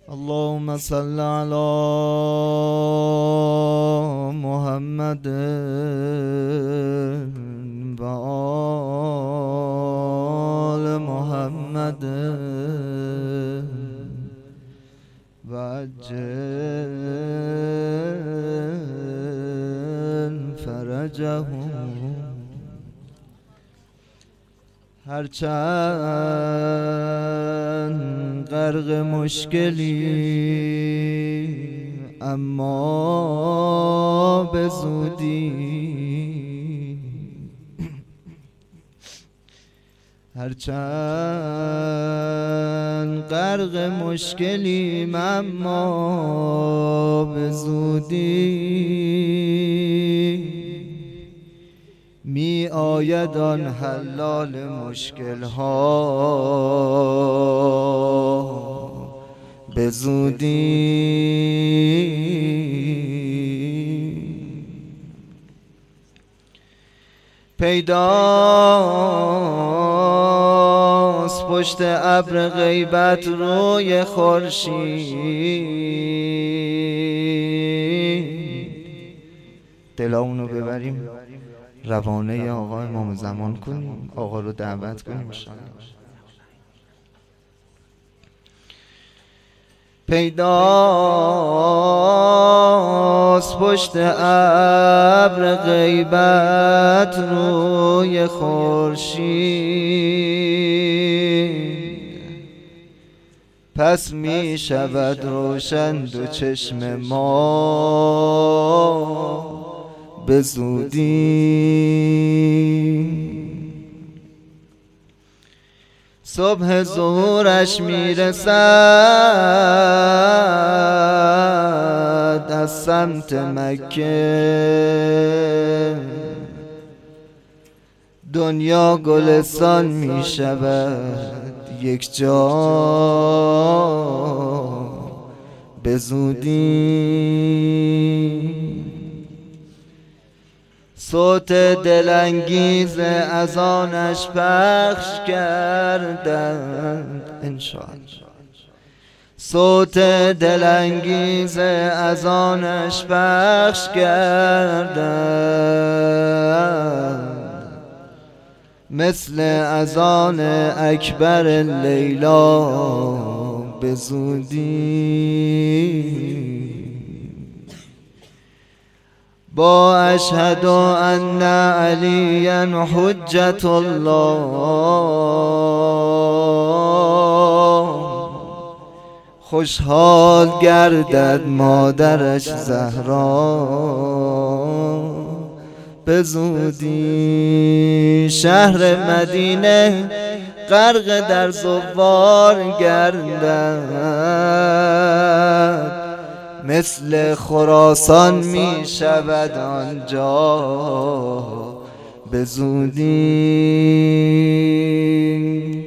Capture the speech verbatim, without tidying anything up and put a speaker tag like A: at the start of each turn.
A: اللهم صل على محمد و آل محمد و عجل فرجهم. هرچند غرق مشکلی اما به زودی، هرچند غرق مشکلی اما به زودی، می آید آن حلال مشکل ها به زودی. پیداست پشت ابر غیبت روی خورشید. دلامونو ببریم روانه آقا امام زمان کنیم، آقا رو دعوت کنیم. پیداست پشت ابر غیبت روی خورشید، پس می شود روشن دو چشم ما به زودی. صبح ظهورش میرسد از سمت مکه، دنیا گلستان میشود یک جا به زودی. صوت دلانگیز از آنش پخش کردند انشاءالله، صوت دلانگیز از آنش پخش کردند، مثل اذان اکبر لیلا به زودی. با اشهد ان علیا حجت الله، خوشحال گردد مادرش زهرا به زودی. شهر مدینه غرق در زوار گردد، مثل خراسان می شود آنجا به زودی.